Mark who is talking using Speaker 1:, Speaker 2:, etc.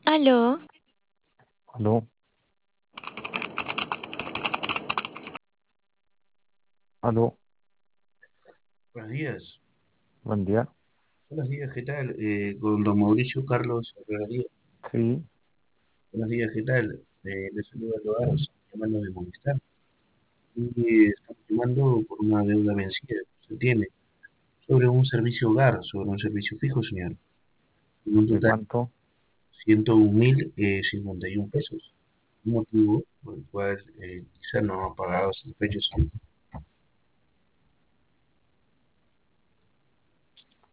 Speaker 1: Aló,
Speaker 2: Aló, aló,
Speaker 3: Buenos días.
Speaker 2: buen día.
Speaker 3: Buenos días, ¿qué tal? Con don Mauricio Carlos Herrera.
Speaker 2: Sí,
Speaker 3: Buenos días, ¿qué tal? Le saluda Loaros, llamando de Movistar. Y estamos llamando por una deuda vencida que usted tiene sobre un servicio hogar, sobre un servicio fijo, señor. En un
Speaker 2: ¿de
Speaker 3: total
Speaker 2: cuánto?
Speaker 3: de 101.051 pesos. Un motivo por el cual quizá no ha pagado sus fechas.